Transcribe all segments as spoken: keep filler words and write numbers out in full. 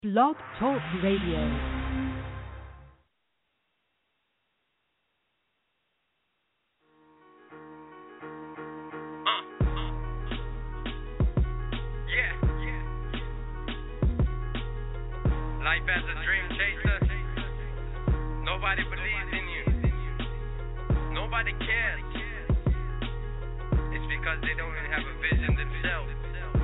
Blog Talk Radio. Life as a dream chaser. Nobody believes in you. Nobody cares. It's because they don't even have a vision themselves.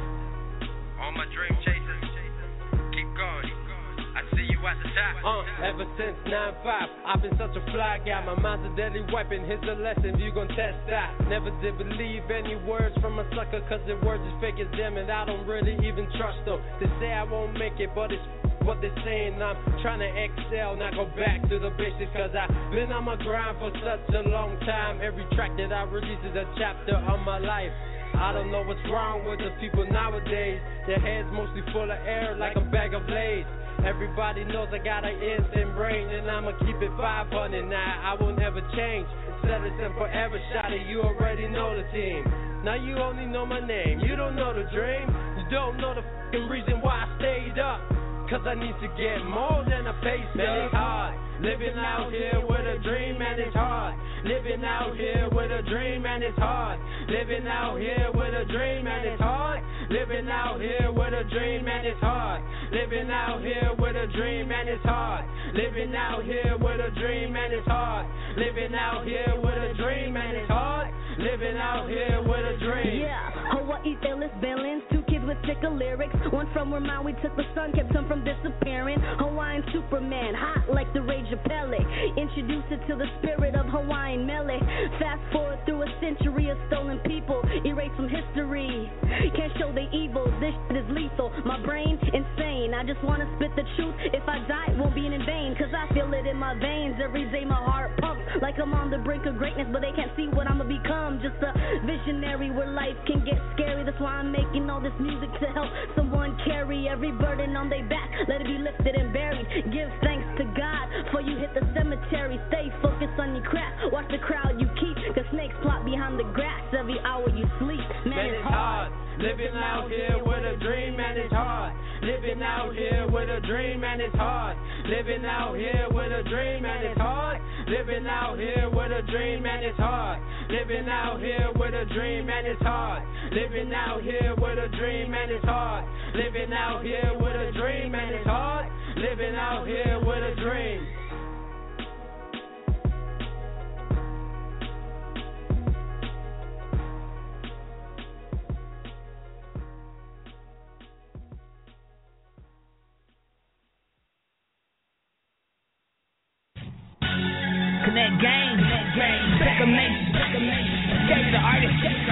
All my dream chasers, keep going. I see you at the top. Uh, ever since nine five, I've been such a fly guy. My mind's a deadly weapon. Here's a lesson, you gon' test that. Never did believe any words from a sucker, cause their words is fake as them, and I don't really even trust them. They say I won't make it, but it's what they're saying. I'm trying to excel, not go back to the basics, cause I've been on my grind for such a long time. Every track that I release is a chapter of my life. I don't know what's wrong with the people nowadays. Their heads mostly full of air like a bag of Lay's. Everybody knows I got an instant brain, and I'ma keep it five hundred now. I will never change. Settle and forever shot it, you already know the team. Now you only know my name, you don't know the dream. You don't know the fucking reason why I stayed up. Cause I need to get more than a pay stub. Man, it's hard. Living out here with a dream, man, it's hard. Living out here with a dream, man, it's hard. Living out here with a dream, man, it's hard. Living out here with a dream, man, it's hard. Living out here with a dream, man, it's hard. Living out here with a dream, man, it's hard. Living out here with a dream, man, it's hard. Living out here with a dream. Yeah, Hawaii, Phyllis, Billings, two kids with sicker lyrics. One from where Maui took the sun, kept some from disappearing. Hawaiian Superman, hot like the Rage of Pele. Introduce it to the spirit of Hawaiian melee. Fast forward through a century of stolen people. Erase from history. Can't show the evil, this shit is lethal. My brain, insane. I just wanna spit the truth. If I die, it won't be in vain. Cause I feel it in my veins. Every day my heart pumps like I'm on the brink of greatness, but they can't see what I'ma become. Just a visionary where life can get scary. That's why I'm making all this music to help someone carry every burden on their back. Let it be lifted and buried. Give thanks to God before you hit the cemetery. Stay focused on your craft. Watch the crowd you keep. Cause snakes plot behind the grass every hour you sleep. Man, man it's hard. hard. Living out here with a dream, man, it's hard. Living out here with a dream, man, it's hard. Living out here with a dream, man, it's hard. Living out here with a dream, man, it's hard. Living out here with a dream, man, it's hard. Living out here with a dream, man, it's hard. Living out here with a dream, man, it's hard. Living out here with a dream. Connect game, Beckham Nation, get the artist,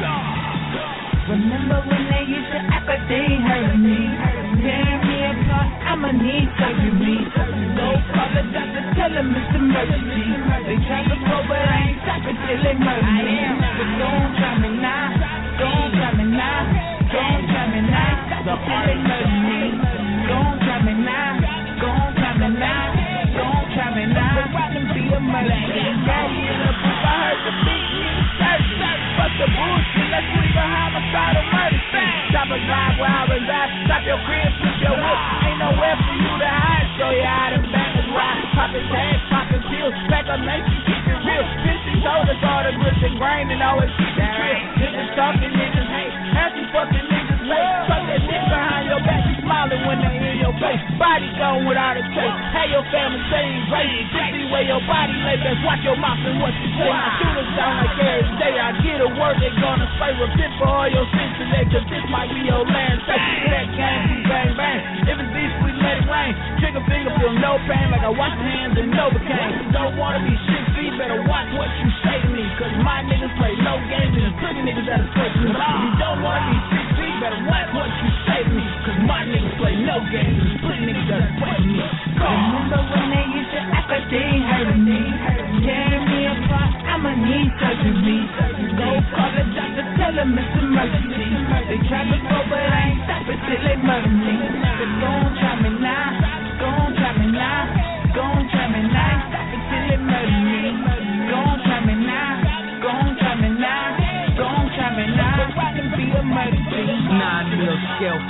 remember when they used to act like they heard me? Tearing me apart, I'ma need surgery. Go call the doctor, tell him it's emergency. They try to go, but I ain't stopping till they murder me. But don't try me now, don't try me now, don't try me now. The artist murder me. Don't try me now, don't try me now, don't try me now. But why them be a murder? Daddy in the booth, I heard the beat, need search, search. Fuck the bullshit, let's leave a homicidal murder scene. Stop a drive where I reside, stop your crib, push your whip. Ain't nowhere for you to hide, show you how them bangers ride. Poppin' tags, poppin' pills, back up nation, keep it real. Fifty told us all the grits and grain and always keep it real. Niggas talking, niggas hate, happy fucking niggas late. Tuck that dick behind your back, you smiling when they in your face. Body gone without a trace, hey your family saying race. Just see where your body lay, best watch your mouth and what you say. My shooters sound like every day, I get a word, they gonna spray. Repent for all your sins today, cause this might be your last day. That game, we bang bang, if it's beef, we let it rain. Trigger finger, feel no pain, like I wash my hands and Novocaine. Don't wanna be shit, so you better watch what you say to me. Cause my niggas play no games, and there's pretty niggas that'll play me. You don't wanna be shit, so you better watch what you say to me. Cause my niggas play no games, and there's pretty niggas that'll play me. Remember when they used to act like they heard me? Tearing me apart, I'ma need surgery. Go call the doctor, tell him it's emergency. They try to go, but I ain't stopping till they murder me. But don't try me now, don't try me now, don't try me now. Stop it till they murder me. Don't try me now, don't try me now, don't try me now. But why them be a murder? Nine mil scalpel.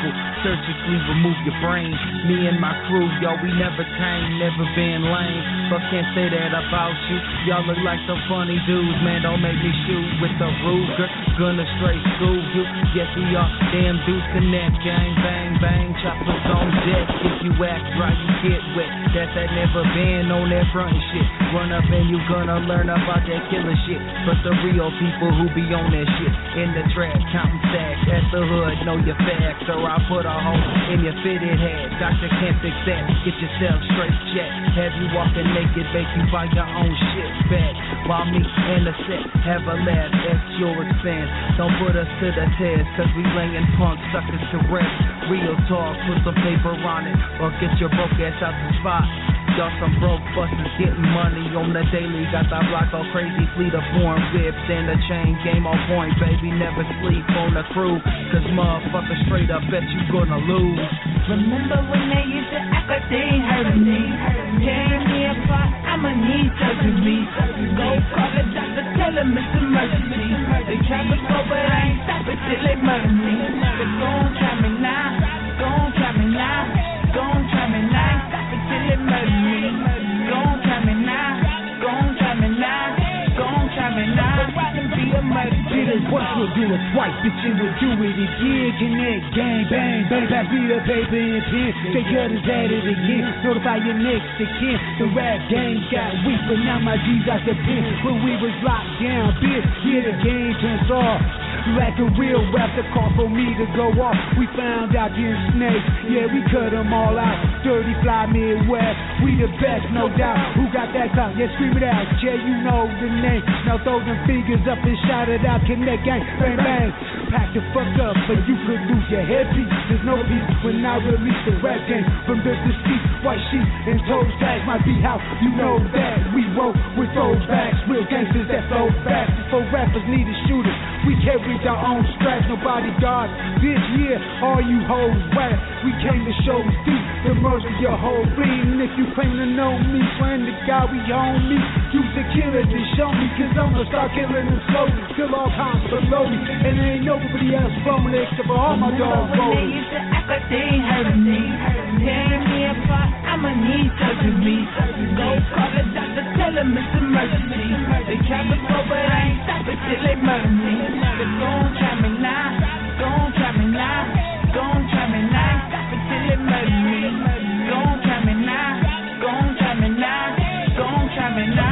surgically remove your brain. Me and my crew, yo, we never tame, never been lame. But can't say that about you. Y'all look like some funny dudes, man. Don't make me shoot with the Ruger. Gonna straight school you. Yes, we are damn dudes connect. Gang, bang, bang. Choppers on deck. If you act right, you get wet. That's that never been on that front shit. Run up and you gonna learn about that killer shit. But the real people who be on that shit in the trap, counting stacks at the hood, know your facts. Or I put a hole in your fitted head. Doctor can't fix that. Get yourself straight checked. Have you walking naked, make you buy your own shit back. While me and the set have a lab at your expense. Don't put us to the test, cause we laying punk suckers to rest. Real talk, put some paper on it, or get your broke ass out the spot. Y'all some broke busters getting money on the daily. Got that block all crazy, fleet of foreign whips and the chain game on point, baby. Never sleep on the crew, cause motherfuckers straight up bet you gonna lose. Remember when they used to act like they ain't heard of me? Tearing me apart, I'ma need surgery. Go call the doctor, tell him it's emergency. They try to go, but I ain't stopping till they murder me. They gon' try me now, gon' try me now, gon' try me now. Ain't stopping till they murder me. Gon' try me now, gon' try me now, gon' try me now. Be a murder. Did it once, we'll do it twice, bitch, and we'll do it again. Connect, gang, bang, bang, pass me the paper and pen. Say good is at it again. Notify your next to kin. The rap game got weak, but now my G's out the pen. When we was locked down, bitch, yeah, the game turns off. Like a real rap, the call for me to go off. We found out getting snakes, yeah, we cut them all out. Dirty fly Midwest, we the best, no doubt. Who got that clout? Yeah, scream it out, yeah, you know the name. Now throw them fingers up and shout it out. Connect, gang, bang, bang. Pack the fuck up, but you could lose your headpiece. There's no peace when I release the rap game. From business street, white sheep and toe tags. My beat house, you know that. We roll with throwbacks, real gangsters that flow back. Before rappers needed shooters, we carry our own straps, no bodyguards. This year, all you hoes whack. We came to show deep, to murder your whole being. And if you claim to know me, friend the God we own me. Use the killer to show me, cause I'm gonna start killing them slowly. Still all kinds below me, and there ain't nobody else from me except for all my dogs. When they used to act like they ain't heard of me, tearing me apart, I'ma need surgery. Go call the doctor, tell him it's emergency. They try to go, but I ain't stopping till they murder me. They gon' try me now, gon' try me now, gon' try me now. Ain't stopping till they murder me. Gon' try me now, gon' try me now, gon' try me now.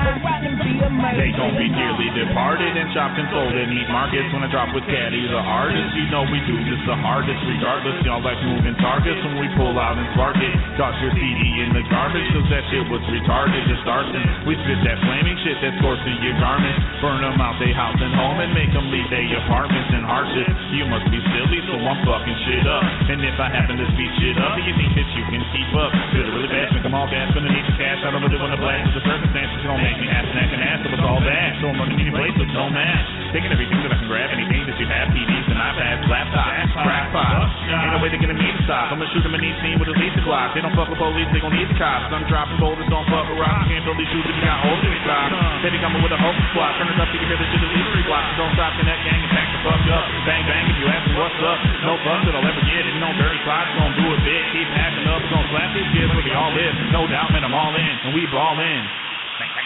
They gon' be dearly departed and chopped and folded. Meat markets when I drop with caddies or artists. You know we do this the hardest regardless. Y'all like moving targets when we pull out and spark it. Toss your C D in the garbage cause that shit was retarded. Just arson. We spit that flaming shit that's coursing your garments. Burn them out they house and home and make them leave their apartments in hardship. You must be silly so I'm fucking shit up. And if I happen to speed shit up, do you think that you can keep up? Feel it really fast, make them all gas. Gonna need the cash. I don't really wanna blast with the circumstances. You don't make me ass snack and ass. So it's all that. So I'm running any place with no mask. Taking everything that I can grab, anything that you have, T Vs and iPads, laptops, crackpots. Ain't no way they're gonna need to stop. I'm gonna shoot them in each scene with at least a Glock. They don't fuck with police, they gon' need the cops. I'm dropping boulders, don't fuck with rocks. Can't build these shoes if you got holes in your socks. They be coming with a hope squad. Turn it up so you hear the shit is easily blocked. So don't stop in that gang and pack the fuck up. Bang bang if you ask me what's up. No fuck that I'll ever get. If you know dirty spots, gon' do it big. Keep hacking up, gon' slap these kids like we all live. No doubt, man, I'm all in, and we ball in. Bang bang.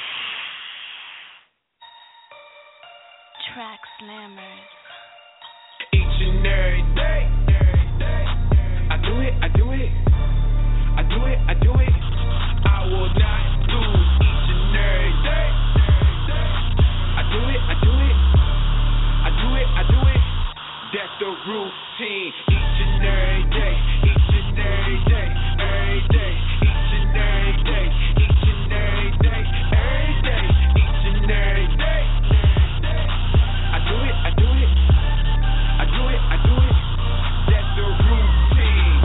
Track slammers. Each and every day, I do it, I do it, I do it, I do it. I will not lose each and every day. I do it, I do it, I do it, I do it. That's the routine. Each and every day, each and every day, every day, each and every day, each and every day, every day, each and every day. I do it, I do it, I do it, I do it. That's the routine.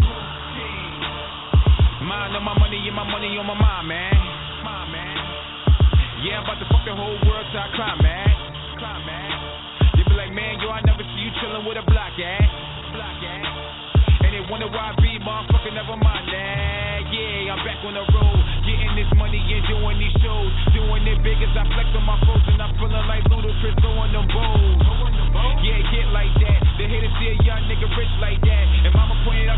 Mind on my money and my money on my mind, man. Mind, man. Yeah, I'm about to fuck the whole world till I climax. Climax. They be like, man, yo, I never see you chillin' with a block at. Block at. And they wonder why I be, motherfucker, never mind that. Yeah, I'm back on the road, getting this money and doing these shows. Doing it big as I flex on my foes, and I'm feeling like Ludacris throwing them bowls. Yeah, get like that. They hate to see a young nigga rich like that. And mama pointed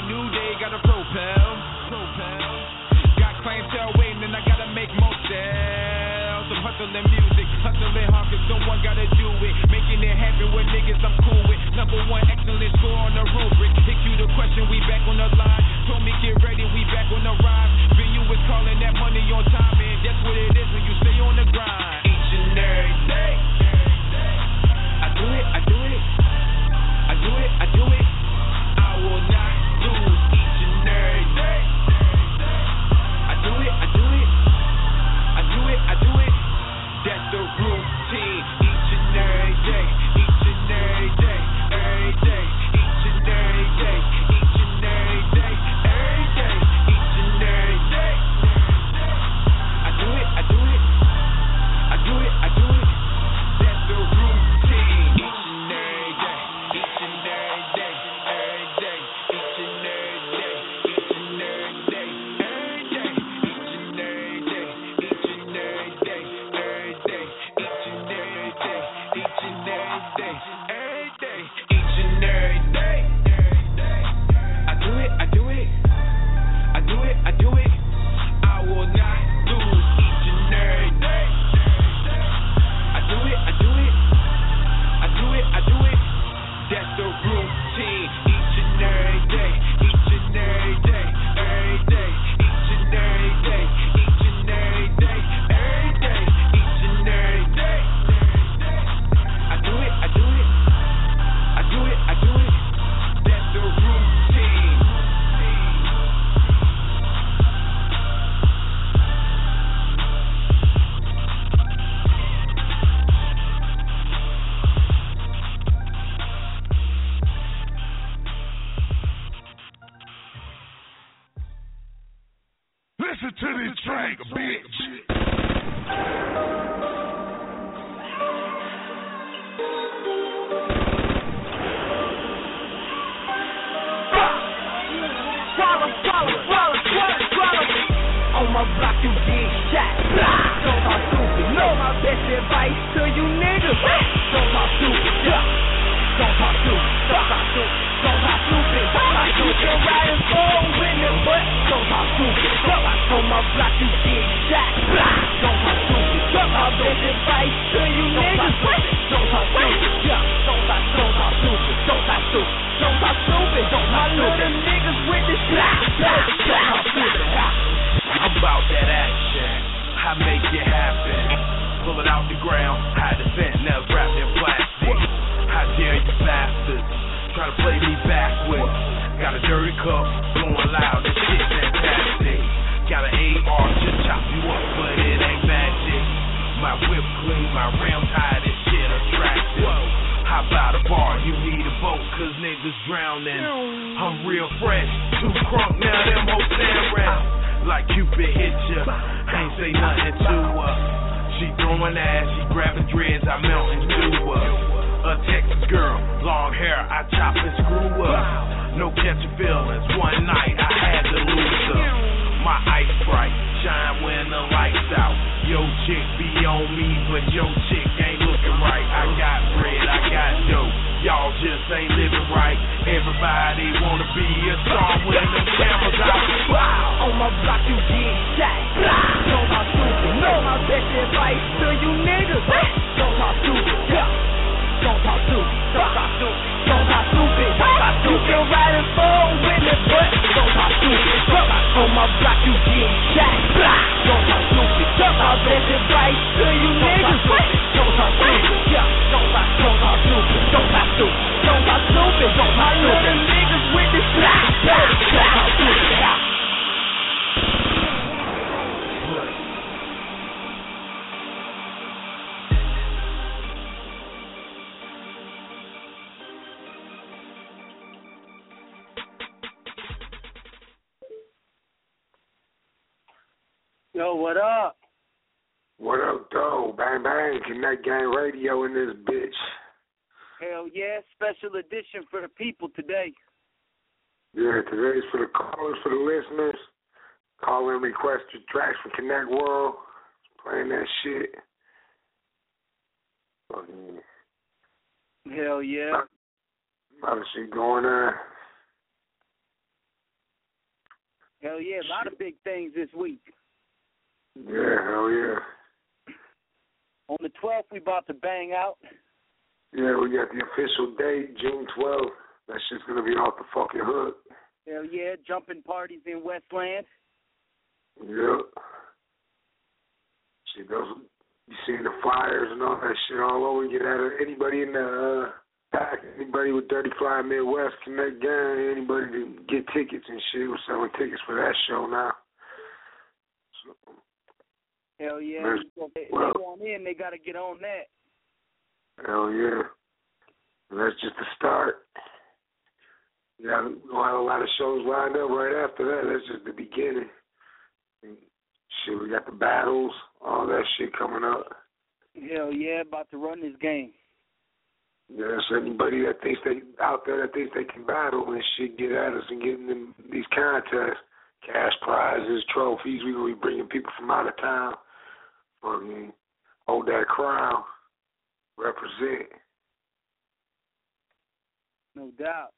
new day, gotta propel, propel. Got clientele waiting and I gotta make more sales. I'm hustling music, hustling hard cause someone gotta do it. Making it happen with niggas I'm cool with. Number one excellent score on the rubric. Hit you the question, we back on the line. Told me get ready, we back on the rise. Venue is calling that money on time, and that's what it is when you stay on the grind. Each and every day, I do it, I do it, I do it, I do it. I will not lose each and every day. I do it, I do it, I do it, I do it. That's the routine. Each and every day, each and every day, every day, each and every day, each and every day, every day, each and every day. I do it, I do it, I do it, I do it. That's the routine. Each and every day, each and every day, every day, each and every day, each and every day, every day, each and every day, each and every day, every day, each and every day, each and every day, every day, each and every day. I do it, I do it, I do it, I do it. I will not lose each and every day. I do it, I do it, I do it, I do it. That's the routine. Each and every day, each and every day, every day, each and every day, each and every day, every day, each and every day. I do it, I do it, I do it, I do it. That's the routine. Listen to this track, bitch. Swallow, swallow, swallow, swallow, swallow. On my block you get shot. Don't talk stupid. Know my best advice to you niggas. Don't talk stupid. Don't talk stupid. Don't talk stupid. Don't talk stupid. You can ride and fall with it, but don't talk stupid. On my block you get shot. Don't talk stupid. My best advice to you niggas. Don't talk stupid. Don't talk, don't talk stupid. Don't talk stupid. Don't talk stupid. Don't talk stupid. Them niggas with this shit. Don't talk stupid. I'm about that action. I make it happen. Pull it out the ground. Hide the fentanyl wrapped in plastic. How dare you bastards try to play me backwards? Got a dirty cup, blowing loud. This shit fantastic. Got an A R, just chop you up, but it ain't magic. My whip clean, my rim tight, this shit attractive. How about a bar? You need a boat, cause niggas drowning. I'm real fresh, too crunk, now them hoes stand rap. Like Cupid hit ya, ain't say nothing to her. She throwing ass, she grabbing dreads, I melt into her. A Texas girl, long hair, I chop and screw up. No catching feelings, one night I had to lose her. My ice bright, shine when the lights out. Yo chick be on me, but yo chick ain't looking right. I got bread, I got dough, y'all just ain't living right. Everybody wanna be a star when the cameras out. On my block you get shot. Don't talk stupid. Know my best advice to you niggas. Don't talk stupid. Don't talk stupid. Don't talk stupid. Don't talk stupid. You can ride and fall with it, but don't talk stupid. On my block you get shot. Don't talk stupid. My best advice to you niggas. Don't talk stupid. Don't talk, don't talk stupid. Don't talk stupid. Don't talk stupid. Don't talk stupid. Them niggas with this shot. Don't talk stupid. Yo, what up? What up, though? Bang, bang. Connect Gang Radio in this bitch. Hell yeah, special edition for the people today. Yeah, today's for the callers, for the listeners. Call in, request your tracks from Connect World. Playing that shit. Oh, yeah. Hell yeah. A lot of shit going on. Hell yeah, a lot of big things this week. Yeah, hell yeah. On the twelfth, we about to bang out. Yeah, we got the official date, June twelfth. That shit's going to be off the fucking hook. Hell yeah, jumping parties in Westland. Yep. Shit, those, you seen the flyers and all that shit all over. Get at it. Anybody in the uh, pack, anybody with Dirty Fly Midwest Connect Gang, anybody to get tickets and shit. We're selling tickets for that show now. So, hell yeah. If they, well, they want in, they got to get on that. Hell yeah. And that's just the start. Yeah, we'll have a lot of shows lined up right after that. That's just the beginning. And shit, we got the battles, all that shit coming up. Hell yeah, about to run this game. Yeah, so anybody that thinks they out there that thinks they can battle and shit, get at us and get in them, these contests, cash prizes, trophies. We gonna be bringing people from out of town. Fucking hold that crown, represent. No doubt.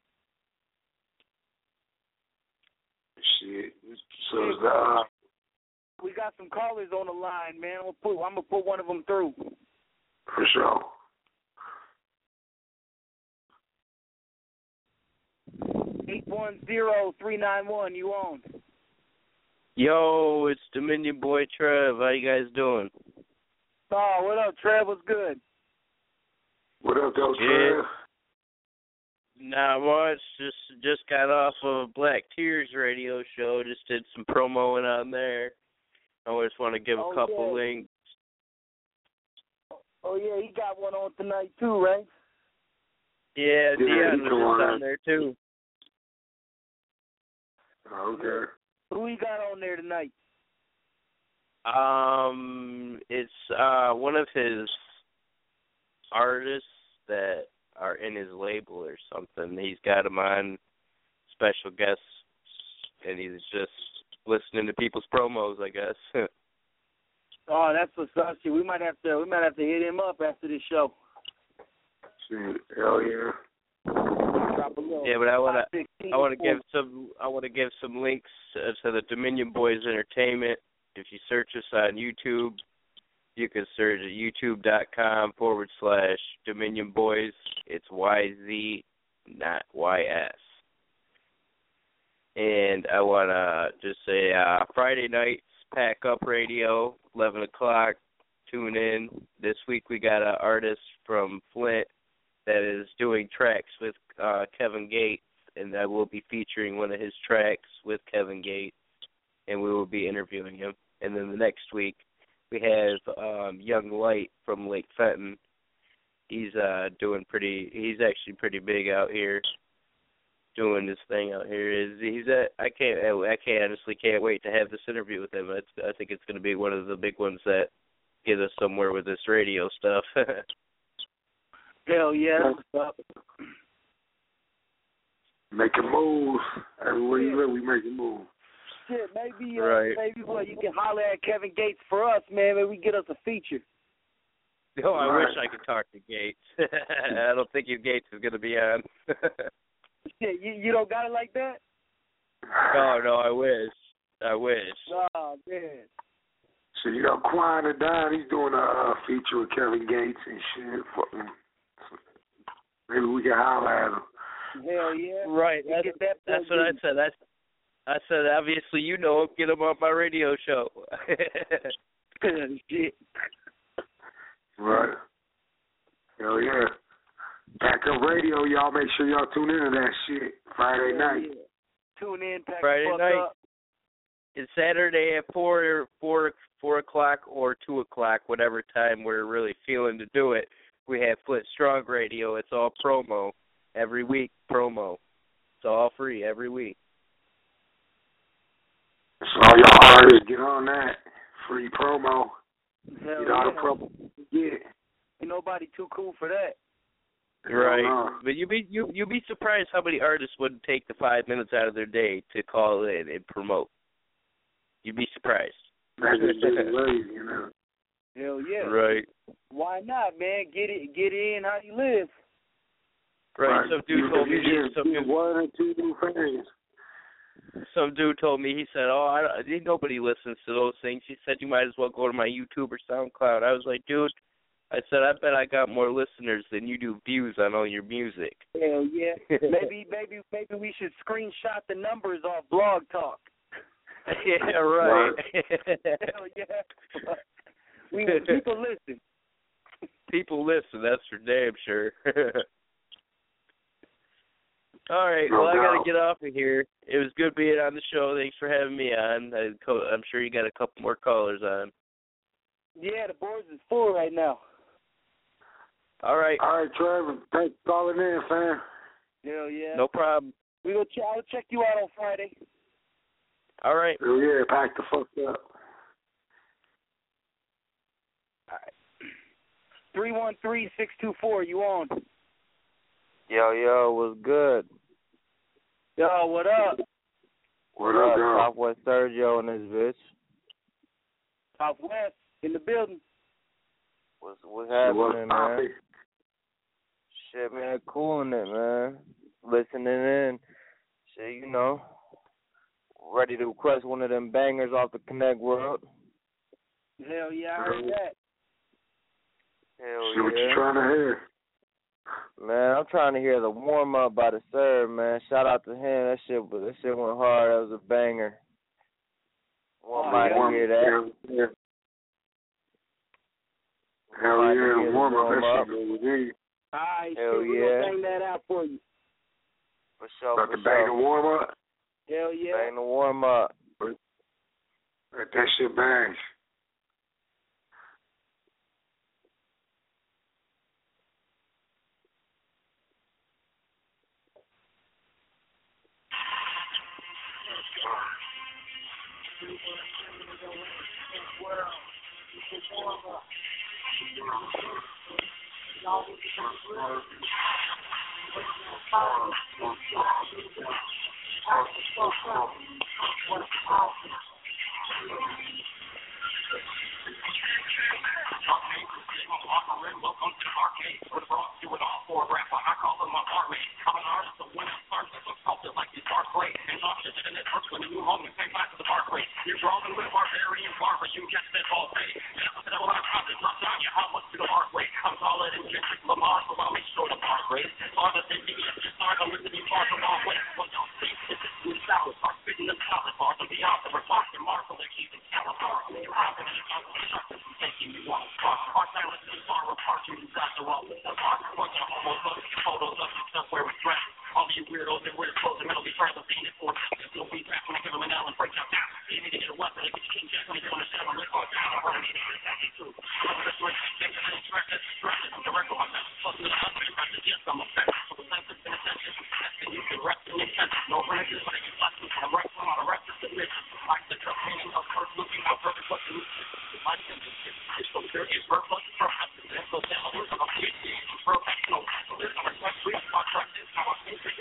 Shit. So it's, uh, we got some callers on the line, man. I'm gonna put, I'm gonna put one of them through. For sure. eight one zero, three nine one, you on? Yo, it's Dominion Boy Trev. How you guys doing? Oh, what up, Trev? What's good? What up, though, yeah. Trev? Not much. Just just got off of Black Tears radio show. Just did some promoing on there. I just want to give oh, a couple yeah. links. Oh, yeah, he got one on tonight, too, right? Yeah, yeah Dion was on. on there, too. Okay. Who he got on there tonight? Um, it's uh one of his artists that are in his label or something. He's got him on special guests, and he's just listening to people's promos, I guess. Oh, that's what's up. We might have to we might have to hit him up after this show. Shit, hell yeah. Yeah, but I want to I want to give some I want to give some links uh, to the Dominion Boys Entertainment. If you search us on YouTube, you can search at youtube.com forward slash Dominion Boys. It's Y Z, not Y S. And I want to just say uh, Friday nights, Pack Up Radio, eleven o'clock. Tune in. This week we got an artist from Flint that is doing tracks with uh, Kevin Gates, and I will be featuring one of his tracks with Kevin Gates, and we will be interviewing him. And then the next week we have um, Young Light from Lake Fenton. He's uh, doing pretty. He's actually pretty big out here, doing this thing out here. Is he's at? I can't. I can't honestly can't wait to have this interview with him. It's, I think it's going to be one of the big ones that get us somewhere with this radio stuff. Hell yeah. Make a move. Everywhere you look, we make a move. Shit, maybe, uh, right. maybe what you can holler at Kevin Gates for us, man. Maybe we get us a feature. Oh, I right. wish I could talk to Gates. I don't think you Gates is going to be on. Shit, you, you don't got it like that? No, no, I wish. I wish. Oh, man. So you got Quan and Don, he's doing a uh, feature with Kevin Gates and shit. Fucking, maybe we can holler at him. Hell yeah. Right. That's, that that's what I said. That's, I said, obviously, you know him. Get him on my radio show. Shit. Right. Hell yeah. Pack Up Radio, y'all make sure y'all tune into that shit Friday Hell night. Yeah. Tune in, pack Friday the fuck night. Up. It's Saturday at four, four, four o'clock or two o'clock, whatever time we're really feeling to do it. We have Flint Strong Radio. It's all promo every week. Promo. It's all free every week. So y'all artists get on that free promo. Hell Get all yeah. the promo you get. Ain't nobody too cool for that. Right, Uh-huh. but you'd be you you'd be surprised how many artists would take the five minutes out of their day to call in and promote. You'd be surprised. That's just being lazy, you know. Hell yeah. Right. Why not, man? Get it, get in how you live. Right. Right. Some dude You- told me you just some do dude, one or two new fans. some dude told me, he said, oh, I don't, nobody listens to those things. He said, you might as well go to my YouTube or SoundCloud. I was like, dude, I said, I bet I got more listeners than you do views on all your music. Hell yeah. maybe maybe maybe we should screenshot the numbers off Blog Talk. Yeah, right. Hell yeah. We, people listen. People listen, that's for damn sure. All right, well, I got to get off of here. It was good being on the show. Thanks for having me on. I'm sure you got a couple more callers on. Yeah, the boards is full right now. All right. All right, Trevor. Thanks for calling in, fam. Hell yeah. No problem. We will ch- I'll check you out on Friday. All right. Hell yeah, pack the fuck up. All right. three one three, six two four, you on? Yo, yo, what's good? Yo, what up? What up, yo? Southwest Sergio and this bitch. Southwest, in the building. What's, what's happening, what's man? Shit, man, cooling it, man. Listening in. Shit, you know. Ready to request one of them bangers off the Connect World. Hell yeah, I heard that. Hell See yeah. what you trying to hear. Man, I'm trying to hear the warm up by the Serve, man. Shout out to him. That shit, that shit went hard. That was a banger. Want Oh, might yeah. hear that. Yeah. Hell yeah, the warm up. That shit go with you. All right, Hell shit, we yeah. gonna bang that out for you. For sure. About for to bang sure. the warm up. Hell yeah. Bang the warm up. Let that shit bang. Welcome to the arcade. With a brought do it all for a rapper. I call them my barmaid. I'm an artist, so when I start, I'm sculpted like this art play. And I'm just in it first when you home and take back to the bar play. You're brawling with a barbarian barber. You catch that all day. And I said, well, I'm trying to drop down you. How much to the bar play? I'm taller than Kendrick Lamar, so I'll make sure the bar play. On the fifty, just start to listen to you far from all way. Well, don't see, it's just good sour. Start spitting them solid bars. And beyond the response to Marshall, they're keeping Calamar. You're hopping in the conversation. Thinking you want to talk. Our silence is far apart. You got the wrong with the heart. Bunch of homos looking at photos of yourself where it's dressed. All of you weirdos that wear clothes and metal be trying to feed it for. Still be back when I give them an L and break out now. You need to get a weapon. They get you King Jack when you're on the shell. I'm like, oh, down. I'm already in the second too. I'm the right thing. Take it and track it. Track it. I'm the record. I'm not fucking the other. I'm the yes. I'm a fact. So the same thing in attention. That's the you can rest in intention. No ranges, but I can flex them. I'm right from on a rest of submission. Like the trust meaning of first looking out perfect what to lose. My intention is it's so serious. We're fucking from us. And so down. I'm a P H D. I'm professional. So there's no respect. We have to trust this. Now I'm thinking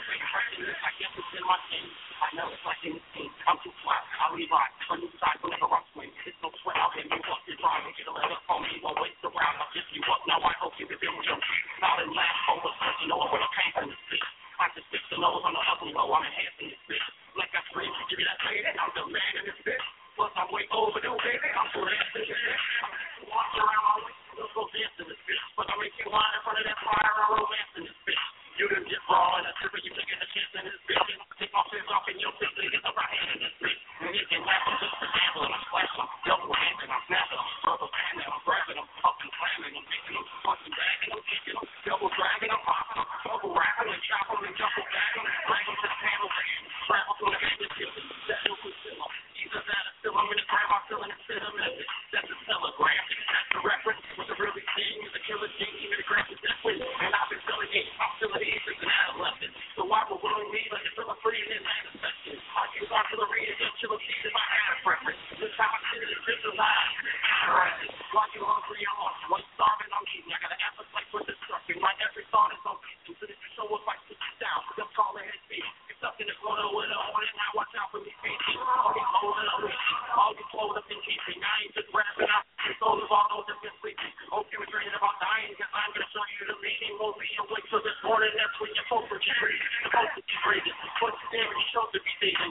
I guess it's in my team. I know it's like in the team. I'm too flat. I'll leave on. A new side whenever I'm swing. It's no sweat. I'll hit you up. You're trying to get a leg up on me. Won't waste around. I'll get you up. Now I hope you can feel me. Not in last over. You know what I came from this bitch. I just fix the nose on the ugly low. I'm enhancing this bitch. Like I scream, give me that lady. I'm the man in this bitch. Plus I'm way overdue, baby. I'm so dancing this bitch. I'm walking around my way. Let's go dancing this bitch. But I make you line in front of that fire. I'm romancing this bitch. You didn't get raw and a tripper, you taking a chance in this bitch. Take my face off in your face and get the right hand in this bitch. And you can laugh, I'm just for gambling. I'm splashing, I'm double handing, I'm snapping, I'm struggle banding, I'm grabbing, I'm fucking slamming, I'm making them fucking bagging, I'm kicking them, double dragging, I'm popping, I'm double rapping, and chopping, and double bagging, drag them to the panel, and travel through the game, and kill them. That's no good still. Either that or still I'm in the grab, I'm still in the cinnamon. That's a telegram. That's the reference. What's the really thing is a killer thing, even the graph is that way. And I've been selling it, I'm still in it. An adolescent. So why would willing me like a feel free and manifested? I use artillery to get chill seeds if I had a preference. This time I sit in the crystal line. Alright, like you hungry, I'm on. One starving, I'm eating. I got an appetite for destruction. My every thought is on peace. So this show was like sit down. Just call it head speed. You're stuck in the corner with a hole and now watch out for me. I'll be holding up with you.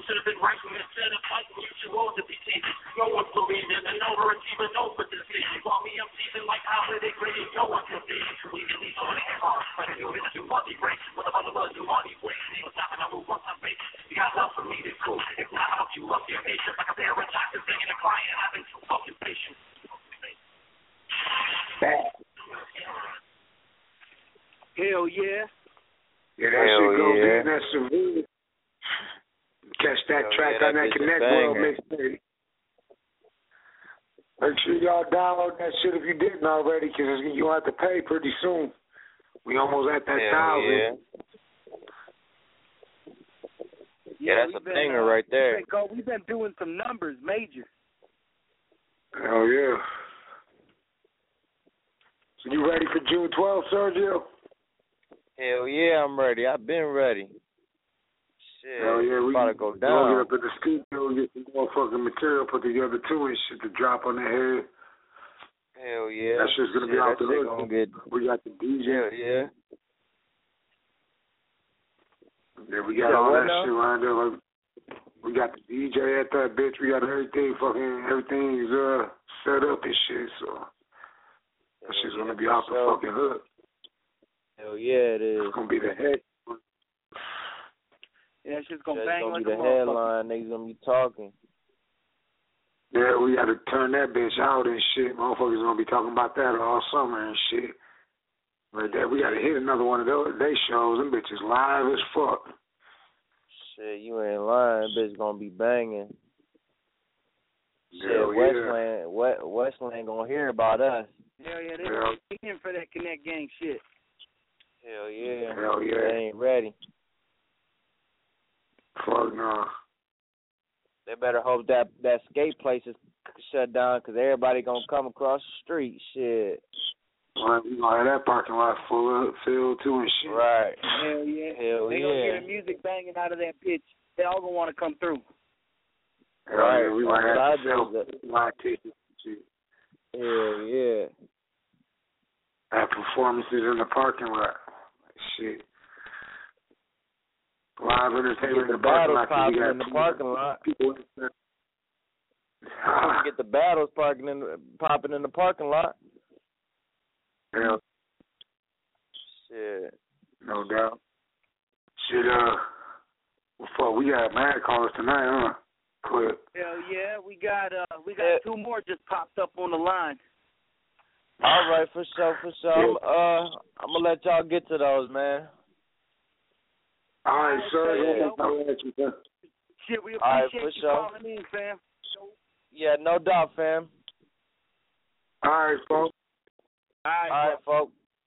should have been writing instead of fighting. You should roll to be seen. No one's believing and overachieving over the sea. Call me up season like holiday grade. No one can see. We can be on the air hard. But if you hit a two party break, what about the buzz you on these ways? He was stopping I move once I face. You got love for me, that's cool. If not, I'll help you up your nation like a pair of doctors singing and crying, having some fucking patience. Hell yeah. Yeah, that Hell shit goes yeah. in. That's severe. Catch that Hell track yeah, on that that bitch a Connect banger. World mixtape. Make sure y'all download that shit if you didn't already, because you'll have to pay pretty soon. We almost at that Hell thousand. yeah. Yeah, that's a we've been, banger uh, right there. We've been, go, we've been doing some numbers, major. Hell yeah. So you ready for June twelfth, Sergio? Hell yeah, I'm ready. I've been ready. Shit, Hell yeah, we about to go gonna down. get up in the studio and get some more fucking material put together too and shit to drop on the head. Hell yeah. That shit's gonna Shit, be off that the shit hook. gonna get. We got the D J. Hell yeah. Yeah, we You got said all what that now? shit lined up. Like, we got the D J at that bitch. We got everything fucking everything's uh set up and shit. So that shit's gonna be off the fucking hook. Hell yeah, it is. It's gonna be the head. Yeah, it's just gonna That's bang gonna like be a the motherfucker. headline. Niggas gonna be talking. Yeah, we got to turn that bitch out and shit. Motherfuckers gonna be talking about that all summer and shit. But that we got to hit another one of those they shows. Them bitches live as fuck. Shit, you ain't lying. Bitch gonna be banging. Shit, Hell yeah. Westland, West, Westland gonna hear about us. Hell yeah, they Hell. in for that Connect Gang shit. Hell yeah. Hell yeah. They ain't ready. Fuck no. They better hope that that skate place is shut down because everybody gonna come across the street. Shit. Well, we gonna have that parking lot full of filled too and shit. Right. Hell yeah. Hell they gonna yeah. hear the music banging out of that pitch. They all gonna want to come through. Hell Right. yeah, we gonna have That's to what I sell do. live tickets and shit. Hell yeah. Have performances in the parking lot. Shit. Live entertainment in the Get the parking battles lot. 'cause we popping got in the people- parking lot. People in there. Get the battles parking in the, popping in the parking lot. Hell, Shit. no doubt. Shit, uh, well, fuck, we got mad callers tonight, huh? Clip. Hell yeah, we got uh we got two more just popped up on the line. All right, for sure, for sure. I'm, uh, I'm gonna let y'all get to those, man. All right, sir. Okay, Yeah, I'll let you go. Shit, we All right, appreciate for you sure. calling in, fam. Yeah, no doubt, fam. All right, folks. All right, All right, folks.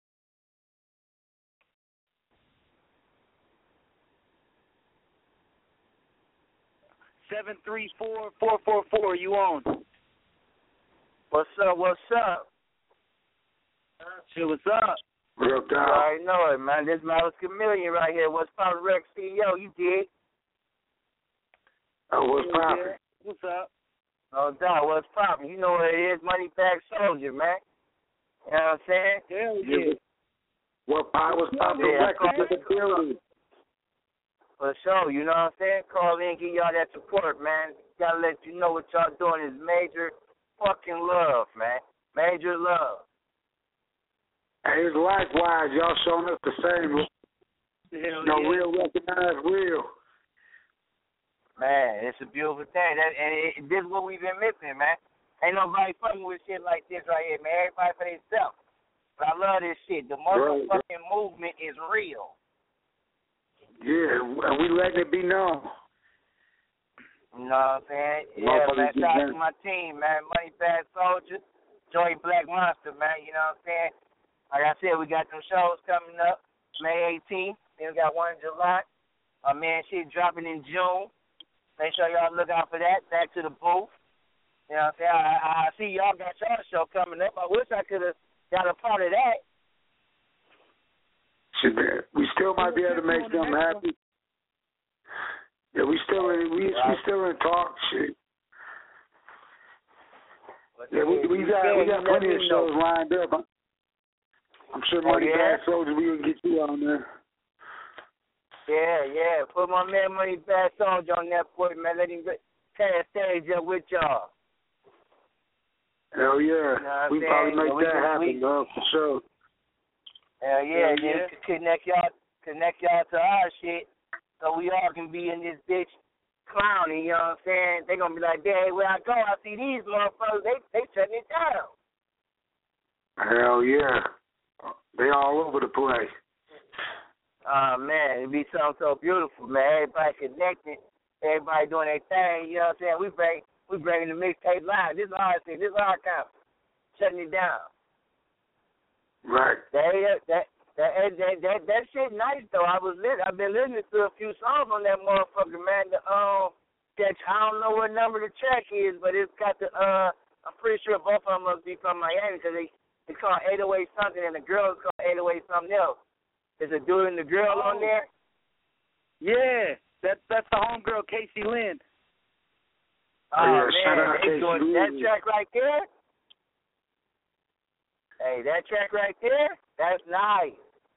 seven three four four four four. You on? What's up? What's up? Shit, what's up? What up, You dog? already know it, man. This Miles Chameleon right here. What's up, Rex C E O? You did? Oh, what's Yeah, poppin'? What's up? No doubt. What's poppin'? You know what it is. Money Bag Soldier, man. You know what I'm saying? Hell Yeah. What pop? What's poppin'? Yeah, Records in the building. For sure. You know what I'm saying? Call in, give y'all that support, man. Gotta let you know what y'all doing is major fucking love, man. Major love. Hey, it's likewise. Y'all showing us the same. Hell No yeah. real recognize real. Man, it's a beautiful thing. That, and it, this is what we've been missing, man. Ain't nobody fucking with shit like this right here, man. Everybody for themselves. But I love this shit. The motherfucking Right. movement is real. Yeah, and we letting it be known. You know what I'm saying? Yeah, Motherfuckers man. get Shout out done. to my team, man. Money Bag Soldier, Joey Black Monster, man. You know what I'm saying? Like I said, we got them shows coming up May eighteenth. Then we got one in July. Uh, man, shit dropping in June. Make sure y'all look out for that. Back to the booth. You know what I'm saying? I, I, I see y'all got y'all show coming up. I wish I could have got a part of that. Shit, man. We still might be able to make them happy. Yeah, we still in we, we still in talk shit. Yeah, we we got we got plenty of shows lined up. I'm sure Oh, Money yeah? Bag Soldier, we can get you on there. Yeah, yeah. Put my man Money Bad Songs on that for you, man. Let him tear the stage up with y'all. Hell yeah. You know we saying? probably make we that can, happen, we, dog, for sure. Hell yeah, Hell then yeah. we can connect y'all, connect y'all to our shit, so we all can be in this bitch clowning. You know what I'm saying? They gonna be like, "Hey, where I go, I see these motherfuckers. They they shutting it down." Hell yeah. They all over the place. Oh man, it'd be something so beautiful, man. Everybody connected, everybody doing their thing. You know what I'm saying? We bring we bringing the mixtape live. This is our thing. This is our account. Shutting it down. Right. That that that that that, that shit nice though. I was lit. I've been listening to a few songs on that motherfucker, man. The um, that I don't know what number the track is, but it's got the uh. I'm pretty sure both of them must be from Miami because they it's called eight oh eight something and the girl is called eight oh eight something else. There's a dude and the girl oh. on there. Yeah, that that's the homegirl Casey Lynn. Oh, oh yeah, man, they doing that Lynn. track right there. Hey, that track right there, that's nice.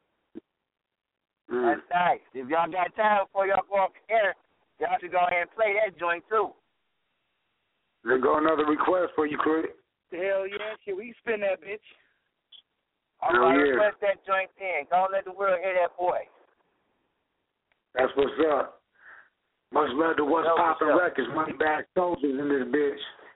Mm. That's nice. If y'all got time before y'all go off the air, y'all should go ahead and play that joint too. There go another request for you, Chris. Hell yeah, shit, we can spin that bitch. All Hell right, yeah. request that joint in. Don't let the world hear that voice. That's what's up. Much love to What's Yo, Poppin' what's up? Records, Money Bag Soldiers in this bitch.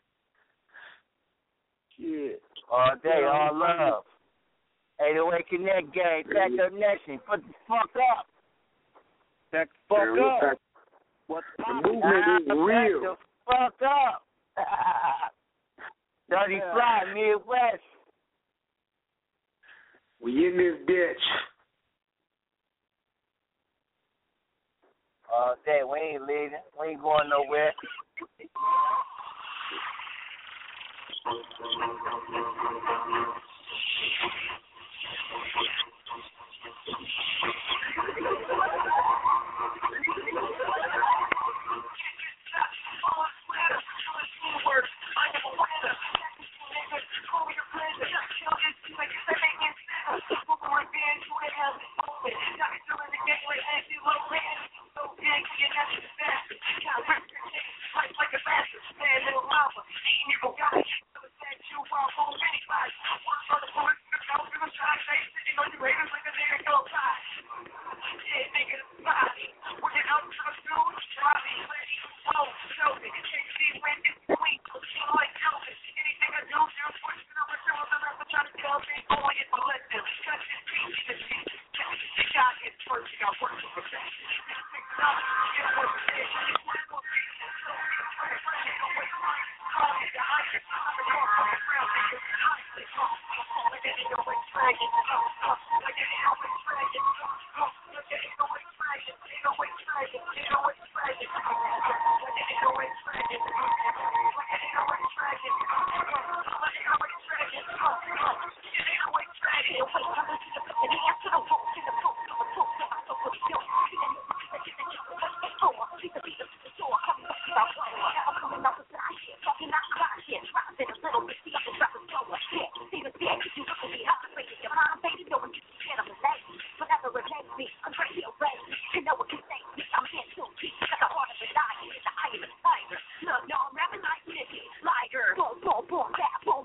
Yeah. All day, Yeah, all love. eight oh eight Connect Gang, Back Up Nation. Put the fuck up. Back the fuck Man, up. back- What's The poppin'? movement is Ah, real. Back the fuck up. Dirty Yeah. Fly, Midwest. We in this bitch. All day, we ain't leaving. We ain't going nowhere. Boom, boom, boom, bad boy.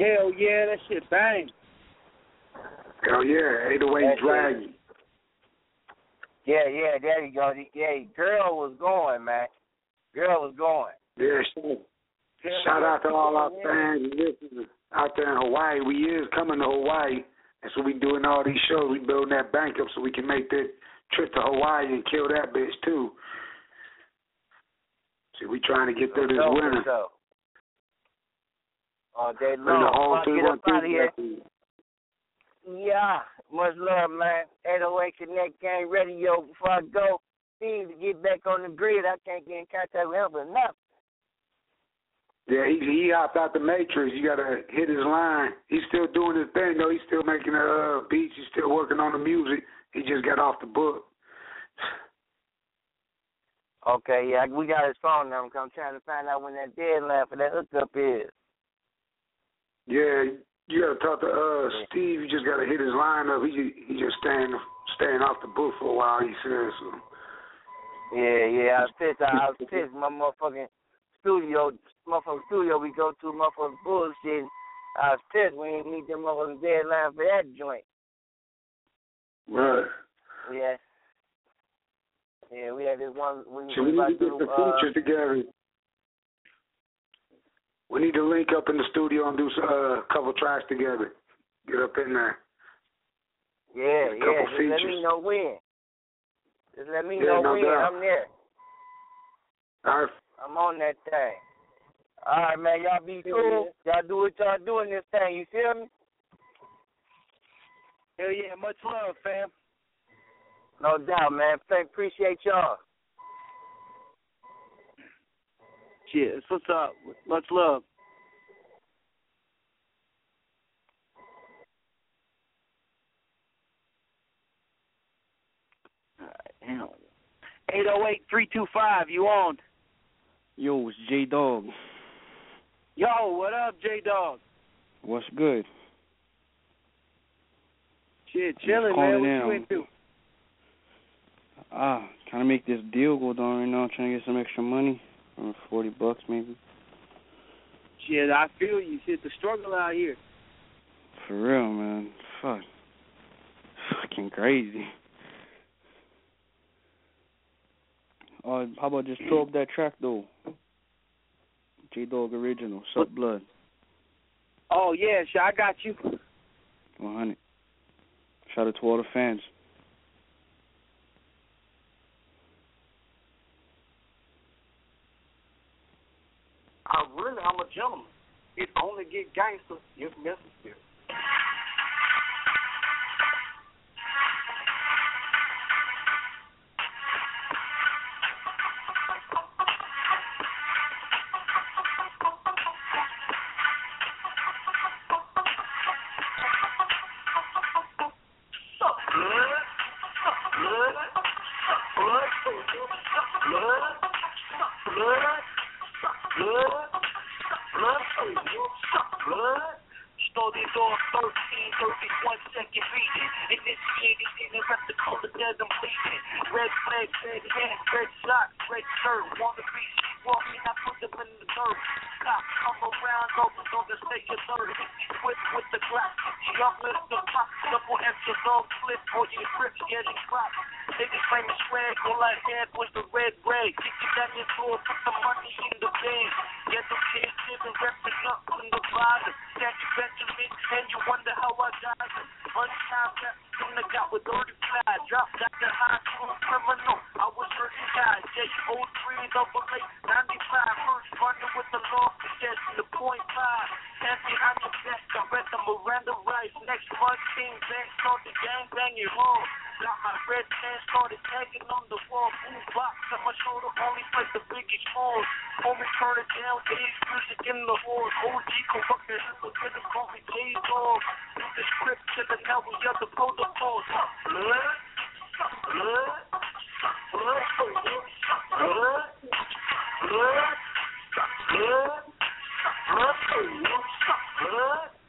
Hell yeah, that shit bang. Hell yeah, eight oh eight Dragon. Yeah, yeah, there you go. Yeah, girl was going, man. Girl was going. Yeah, shout, shout out to all our fans and listeners out there in Hawaii. We is coming to Hawaii, and so we doing all these shows. We building that bank up so we can make that trip to Hawaii and kill that bitch too. See, we trying to get through this winter. So. All day Bring the whole long. Get up out of here. Yeah, much love, man. eight oh eight Connect Gang Radio. Before I go, Steve, to get back on the grid, I can't get in contact with him for nothing. Yeah, he he hopped out the Matrix. You gotta hit his line. He's still doing his thing though. He's still making the uh, beats. He's still working on the music. He just got off the book. Okay, yeah, we got his phone number. I'm trying to find out when that deadline for that hookup is. Yeah, you gotta talk to uh Steve. You just gotta hit his line up. He he just staying staying off the book for a while. He says so. Yeah, yeah. I was pissed. I was pissed. My motherfucking studio, motherfucking studio we go to, motherfucking bullshit. I was pissed. We didn't meet them motherfucking deadline for that joint. Right. Yeah. Yeah, we had this one. We, so we, we need to get the uh, features together. We need to link up in the studio and do a uh, couple tracks together. Get up in there. Yeah, a yeah. Just features. Let me know when. Just let me yeah, know no when. doubt. I'm there. All right. I'm on that thing. All right, man. Y'all be cool. Y'all do what y'all doing this thing. You feel me? Hell yeah. Much love, fam. No doubt, man. Thank, appreciate y'all. Cheers. What's up? Much love. All right, eight oh eight, three two five, you on? Yo, it's J-Dog. Yo, what up, J-Dog? What's good? Shit, chilling, man. What you into? Ah, trying to make this deal go down right now. Trying to get some extra money, around forty bucks maybe. Shit, I feel you. Shit, the struggle out here. For real, man. Fuck. Fucking crazy. Uh, how about just throw up that track though? J-Dog original, Suck Blood. Oh yeah, shit, I got you. one hundred. Shout out to all the fans. I really, I'm a gentleman. It only get gangster if necessary.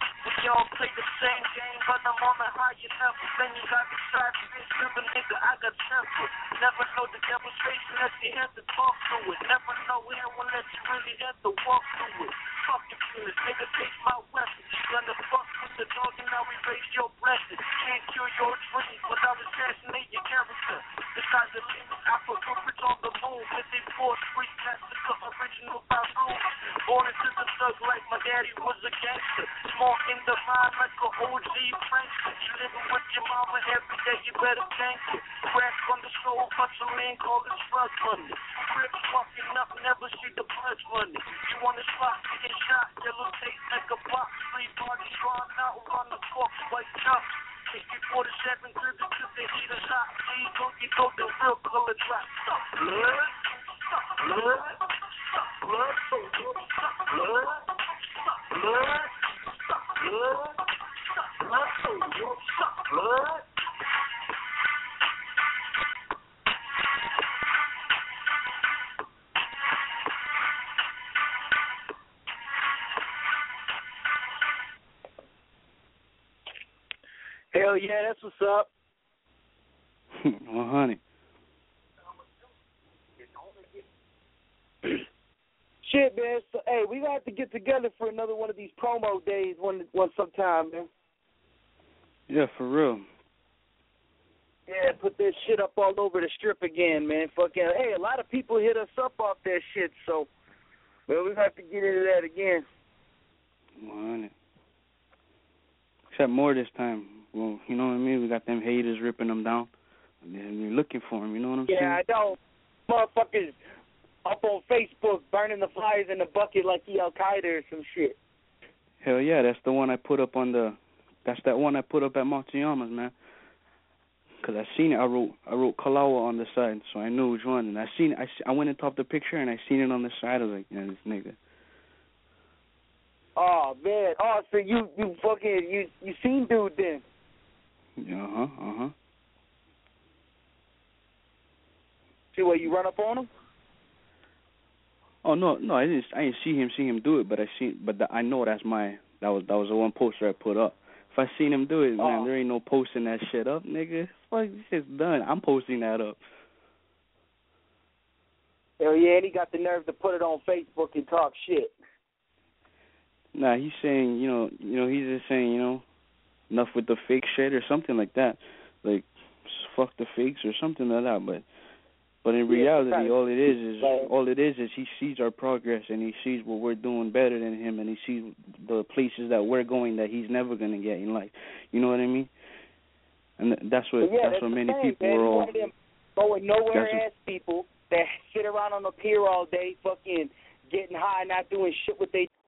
Y'all play the same game, but I'm on a higher level. Then you got the side bitch, little nigga, I got temper. Never know the devastation that you have to talk through it. Never know when that you really have to walk through it. Fuck your feelings, nigga, take my weapon. Gonna fuck with the dog and now erase your blessing. Can't cure your dreams without assassinate your character. Besides the limit, I put footprints on the moon. fifty-four street massacre, original by rules. Born into the thug like my daddy was a gangster. Small in the mind like a O G prankster. You living with your mama every day, you better thank it. Crack on the soul, hustle man, call it drug money. Crips fucking up, never see the blood money. You want to spot, get shot, yellow tape like a box. Three parties drawn out, run the corpse, white up. Take forty-seven to the to the heater hot. Please don't get go the real color drop. Stop blood, stop blood, stop blood, stop blood, stop blood, stop blood, stop blood, stop blood. Hell yeah, that's what's up. Well, honey. Shit, man. So, hey, we gonna have to get together for another one of these promo days one one sometime, man. Yeah, for real. Yeah, put this shit up all over the strip again, man. Fucking hey, a lot of people hit us up off that shit, so well, we have to get into that again. Well, honey. Except more this time. Well, you know what I mean? We got them haters ripping them down. And we're looking for them, you know what I'm yeah, saying? Yeah, I know. Motherfuckers up on Facebook burning the flyers in the bucket like he Al-Qaeda or some shit. Hell yeah, that's the one I put up on the, that's that one I put up at Montiyama's, man. Because I seen it, I wrote I wrote Kalawa on the side, so I knew which one. And I seen it, I, I went and topped the picture, and I seen it on the side. I was like, yeah, this nigga. Oh, man. Oh, so you, you fucking, you, you seen dude then? Uh-huh, uh-huh. See where you run up on him? Oh no, no, I didn't. I didn't see him, see him do it, but I seen, but the, I know that's my. That was that was the one poster I put up. If I seen him do it, man, oh. there ain't no posting that shit up, nigga. Fuck, this shit's done. I'm posting that up. Hell yeah, and he got the nerve to put it on Facebook and talk shit. Nah, he's saying, you know, you know, he's just saying, you know, enough with the fake shit or something like that. Like, fuck the fakes or something like that. But, but in reality, yeah, all it is is right. all it is is he sees our progress and he sees what we're doing better than him, and he sees the places that we're going that he's never gonna get in life. You know what I mean? And that's what yeah, that's, that's what many thing, people man. are all One of them going nowhere ass people that sit around on the pier all day, fucking getting high, not doing shit what they